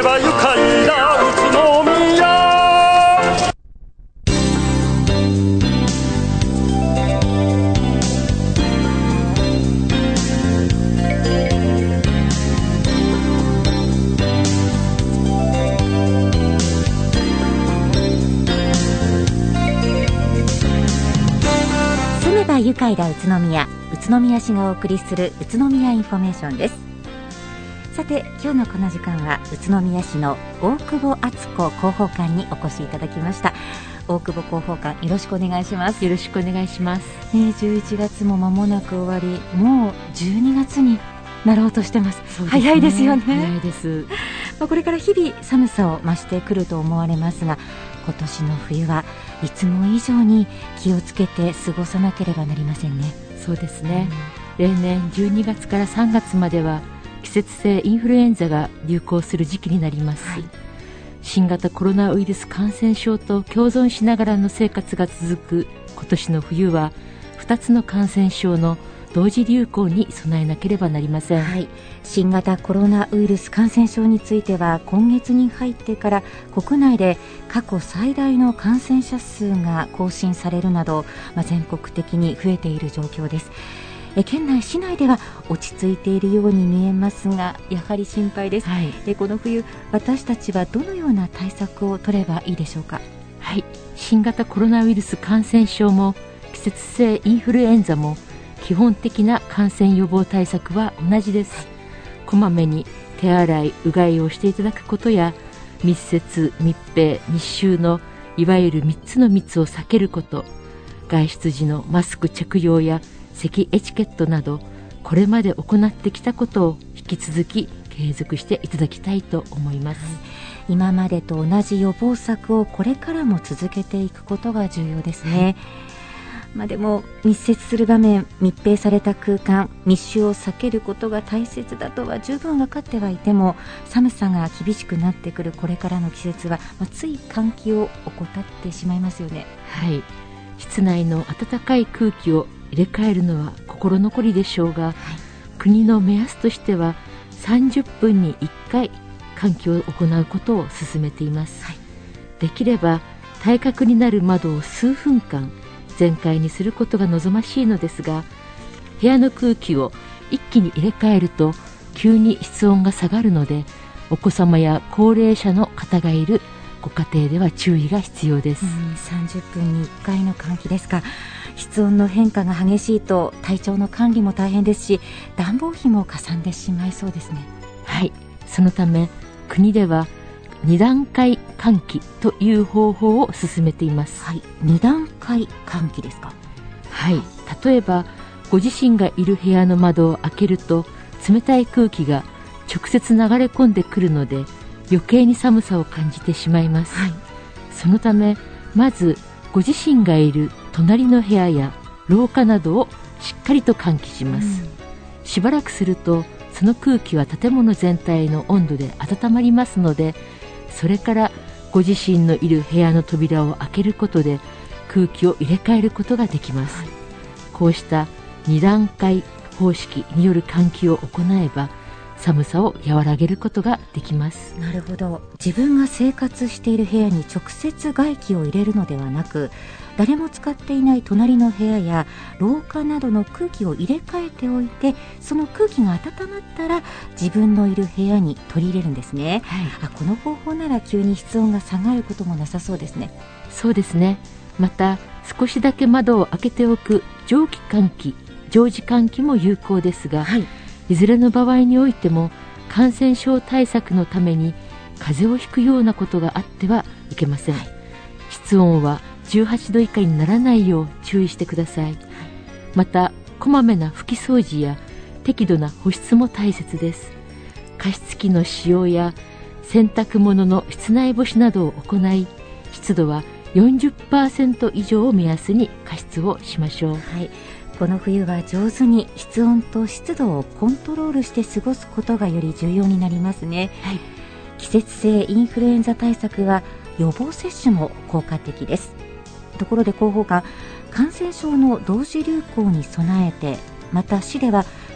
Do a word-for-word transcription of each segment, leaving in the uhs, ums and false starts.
ば愉快な宇都宮。 住めば愉快な宇都宮、宇都宮市がお送りする宇都宮インフォメーションです。さて今日のこの時間は宇都宮市の大久保敦子広報官にお越しいただきました。大久保広報官、よろしくお願いします。 よろしくお願いします。 ね、じゅういちがつも間もなく終わり、もうじゅうにがつになろうとしてます。 そうですね、 早いですよね。 早いです。 まあ、これから日々寒さを増してくると思われますが、今年の冬はいつも以上に気をつけて過ごさなければなりませんね。 そうですね、うん、例年じゅうにがつからさんがつまでは季節性インフルエンザが流行する時期になります、はい、新型コロナウイルス感染症と共存しながらの生活が続く今年の冬はふたつの感染症の同時流行に備えなければなりません、 はい、新型コロナウイルス感染症については今月に入ってから国内で過去最大の感染者数が更新されるなど、まあ、全国的に増えている状況です。え県内市内では落ち着いているように見えますが、やはり心配です、はい、えこの冬私たちはどのような対策を取ればいいでしょうか。 はい、新型コロナウイルス感染症も季節性インフルエンザも基本的な感染予防対策は同じです。こまめに手洗い、うがいをしていただくことや、密接、密閉、密集のいわゆるみっつの密を避けること、外出時のマスク着用や咳エチケットなど、これまで行ってきたことを引き続き継続していただきたいと思います、はい、 今までと同じ予防策をこれからも続けていくことが重要ですね、はい。まあ、でも密接する場面、密閉された空間、密集を避けることが大切だとは十分分かってはいても、寒さが厳しくなってくるこれからの季節は、まあ、つい換気を怠ってしまいますよね。 はい、室内の暖かい空気を入れ替えるのは心残りでしょうが、はい、国の目安としてはさんじゅっぷんにいっかい換気を行うことを進めています、はい、できれば対角になる窓を数分間全開にすることが望ましいのですが、部屋の空気を一気に入れ替えると急に室温が下がるので、お子様や高齢者の方がいるご家庭では注意が必要です。うん、 さんじゅっぷんにいっかいの換気ですか。室温の変化が激しいと体調の管理も大変ですし、暖房費もかさんでしまいそうですね。 はい、そのため国ではに段階換気という方法を進めています、 はい、に段階換気ですか。 はい、例えばご自身がいる部屋の窓を開けると冷たい空気が直接流れ込んでくるので余計に寒さを感じてしまいます、はい、そのためまずご自身がいる隣の部屋や廊下などをしっかりと換気します、うん、しばらくするとその空気は建物全体の温度で温まりますので、それからご自身のいる部屋の扉を開けることで空気を入れ替えることができます、はい、こうしたに段階方式による換気を行えば寒さを和らげることができます。 なるほど。自分が生活している部屋に直接外気を入れるのではなく、誰も使っていない隣の部屋や廊下などの空気を入れ替えておいて、その空気が温まったら自分のいる部屋に取り入れるんですね、はい、あこの方法なら急に室温が下がることもなさそうですね。 そうですね。また少しだけ窓を開けておく蒸気換気、常時換気も有効ですが、はい、いずれの場合においても感染症対策のために風邪をひくようなことがあってはいけません、はい、室温はじゅうはちど以下にならないよう注意してください、はい、またこまめな拭き掃除や適度な保湿も大切です。加湿器の使用や洗濯物の室内干しなどを行い、湿度は よんじゅっパーセント 以上を目安に加湿をしましょう、はい、 この冬は上手に室温と湿度をコントロールして過ごすことがより重要になりますね、はい、季節性インフルエンザ対策は予防接種も効果的です。ところで広報官、感染症の同時流行に備えて、また市では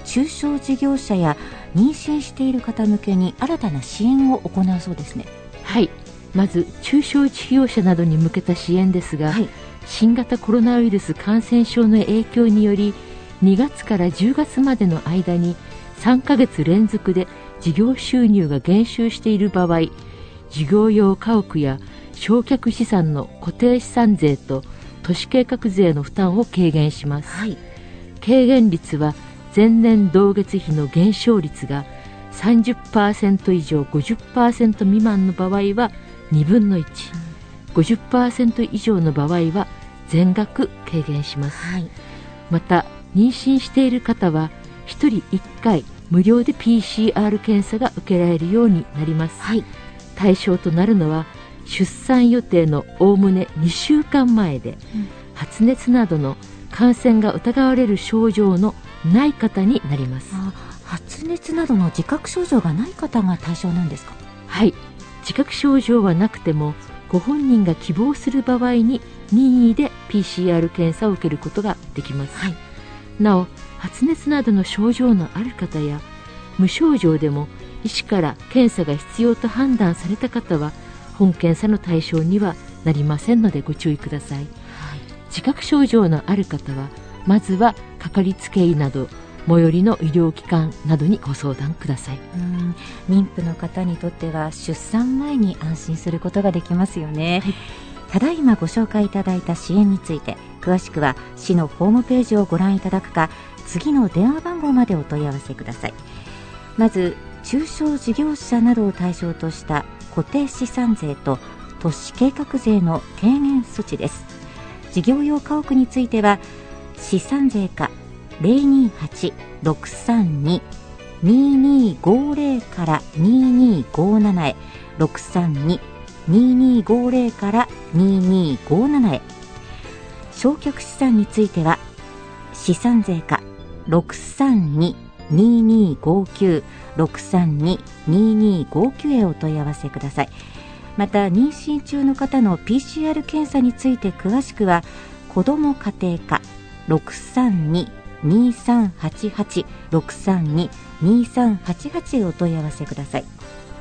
中小事業者や妊娠している方向けに新たな支援を行うそうですね。 はい、まず中小事業者などに向けた支援ですが、はい、新型コロナウイルス感染症の影響によりにがつからじゅうがつまでの間にさんかげつ連続で事業収入が減収している場合、事業用家屋や償却資産の固定資産税と都市計画税の負担を軽減します、はい、軽減率は前年同月比の減少率が さんじゅっパーセント 以上 ごじゅっパーセント 未満の場合はにぶんのいち、うん、ごじゅっパーセント 以上の場合は全額軽減します、はい、また妊娠している方はひとりいっかい無料で ピーシーアール 検査が受けられるようになります、はい、対象となるのは出産予定のおおむねにしゅうかんまえで、うん、発熱などの感染が疑われる症状のない方になります。 あ、発熱などの自覚症状がない方が対象なんですか？ はい、自覚症状はなくてもご本人が希望する場合に任意で ピーシーアール 検査を受けることができます、はい、なお発熱などの症状のある方や無症状でも医師から検査が必要と判断された方は本検査の対象にはなりませんのでご注意ください、はい、自覚症状のある方はまずはかかりつけ医など最寄りの医療機関などにご相談ください。 うん、妊婦の方にとっては出産前に安心することができますよね、はい、ただいまご紹介いただいた支援について詳しくは市のホームページをご覧いただくか次の電話番号までお問い合わせください。まず中小事業者などを対象とした固定資産税と都市計画税の軽減措置です。事業用家屋については資産税課 ゼロにはち ろくさんに ににごゼロ からににごななへ ろくさんに ににごゼロ からににごななへ、償却資産については資産税課 ろくさんに ににごきゅう ろくさんに ににごきゅう へお問い合わせください。また妊娠中の方の ピーシーアール 検査について詳しくは子ども家庭課 ろくさんに にさんはちはち ろくさんに にさんはちはちへお問い合わせください。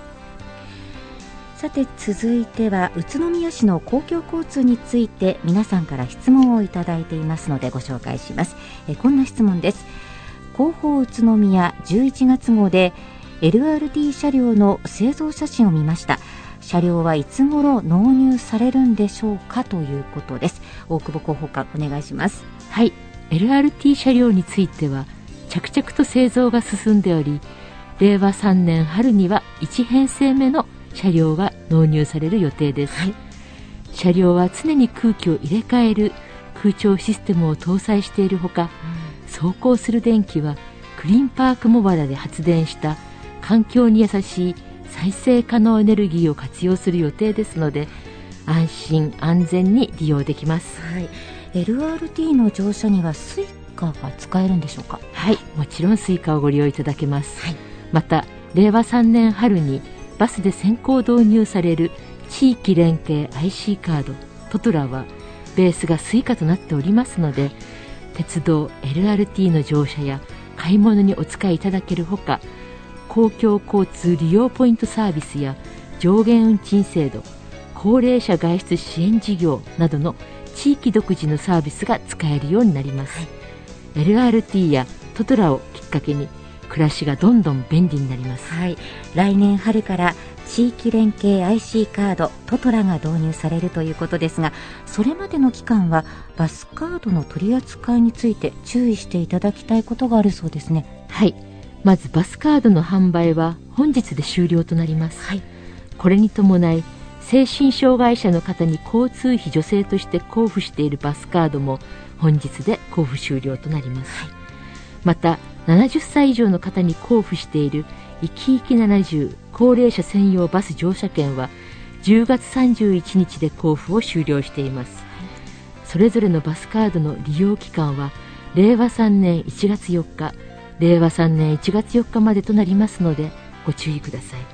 さて続いては宇都宮市の公共交通について皆さんから質問をいただいていますのでご紹介します。えこんな質問です。広報宇都宮じゅういちがつ号で エルアールティー 車両の製造写真を見ました。車両はいつ頃納入されるんでしょうかということです。大久保広報課お願いします。 はい、 エルアールティー 車両については着々と製造が進んでおり、れいわさんねん春にはいち編成目の車両が納入される予定です、はい、車両は常に空気を入れ替える空調システムを搭載しているほか、うん、走行する電気はクリーンパークモバラで発電した環境に優しい再生可能エネルギーを活用する予定ですので安心安全に利用できます、 はい、エルアールティー の乗車にはスイカが使えるんでしょうか？ はい、もちろんスイカをご利用いただけます、はい、またれいわさんねん春にバスで先行導入される地域連携 アイシー カードトトラはベースがスイカとなっておりますので、鉄道 エルアールティー の乗車や買い物にお使いいただけるほか、公共交通利用ポイントサービスや上限運賃制度、高齢者外出支援事業などの地域独自のサービスが使えるようになります、はい、エルアールティー やトトラをきっかけに暮らしがどんどん便利になります、 はい、来年春から地域連携 アイシー カードトトラが導入されるということですが、それまでの期間はバスカードの取り扱いについて注意していただきたいことがあるそうですね。 はい、まずバスカードの販売は本日で終了となります、はい、これに伴い精神障害者の方に交通費助成として交付しているバスカードも本日で交付終了となります、はい、またななじゅっさい以上の方に交付しているいきいきななじゅう高齢者専用バス乗車券はじゅうがつさんじゅういちにちで交付を終了しています、はい、それぞれのバスカードの利用期間はれいわさんねんいちがつよっかれいわさんねんいちがつよっかまでとなりますのでご注意ください、はい、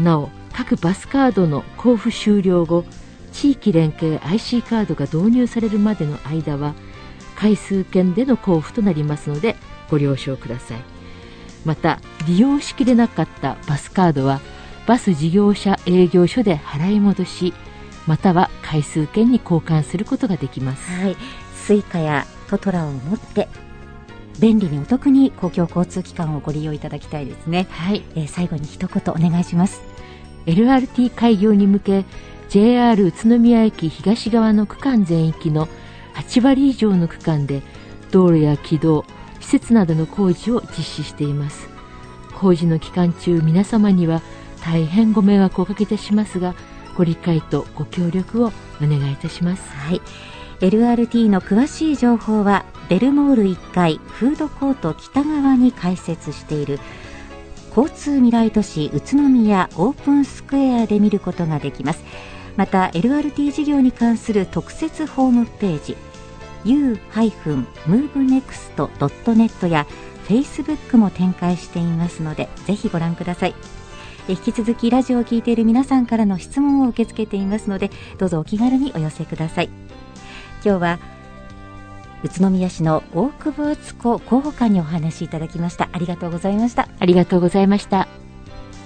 なお各バスカードの交付終了後地域連携 アイシー カードが導入されるまでの間は回数券での交付となりますのでご了承ください。また利用しきれなかったバスカードはバス事業者営業所で払い戻し、または回数券に交換することができます。 はい、スイカやトトラを持って便利にお得に公共交通機関をご利用いただきたいですね。 はい、 えー、最後に一言お願いします。 エルアールティー 開業に向け ジェイアール 宇都宮駅東側の区間全域のはちわり以上の区間で道路や軌道、施設などの工事を実施しています。工事の期間中、皆様には大変ご迷惑をおかけいたしますが、ご理解とご協力をお願いいたします。 はい、エルアールティー の詳しい情報はベルモールいっかいフードコート北側に開設している交通未来都市宇都宮オープンスクエアで見ることができます。また エルアールティー 事業に関する特設ホームページ ユームーブネクストドットネット や Facebook も展開していますので、ぜひご覧ください。引き続きラジオを聞いている皆さんからの質問を受け付けていますので、どうぞお気軽にお寄せください。今日は宇都宮市の大久保敦子広報官にお話しいただきました。ありがとうございました。 ありがとうございました。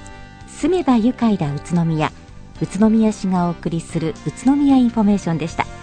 住めば愉快だ宇都宮、宇都宮市がお送りする宇都宮インフォメーションでした。